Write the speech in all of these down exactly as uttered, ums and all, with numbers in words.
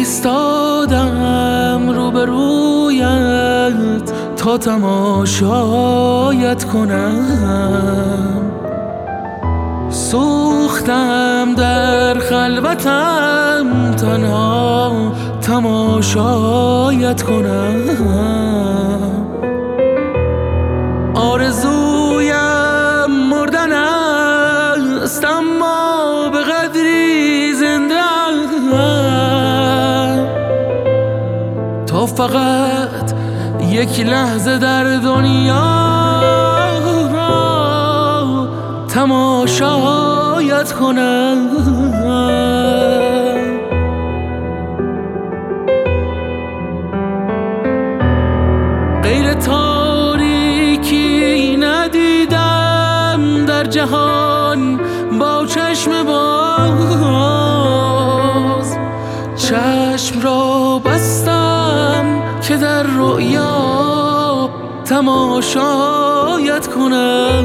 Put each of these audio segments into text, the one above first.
ایستادم روبرویت تا تماشایت کنم، سوختم در خلوتم تنها تماشایت کنم. آرزویم مردن است اما به قدری زنده تا فقط یک لحظه در دنیا را تماشایت کنم. غیر تاریکی ندیدم در جهان با چشم باز، چشم را بستم که در رؤیا تماشایت کنم.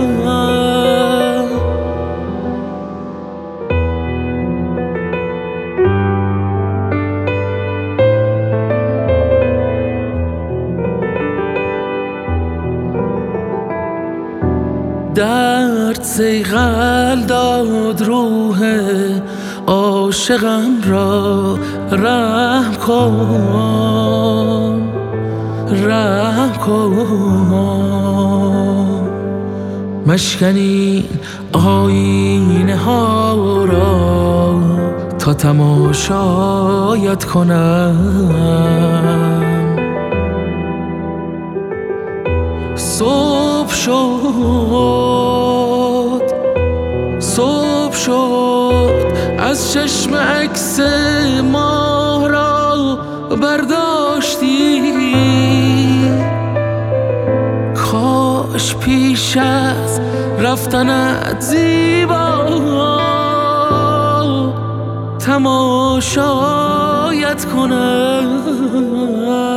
درد صیقل داد روح عاشقم را، رحم کن رحم کن. مشکنی آینه ها را تا تماشایت کنم. صبح شد صبح شد از چشم عکس ماه را برداشتی، کاش پیش از رفتنت زیبا تماشایت کنم.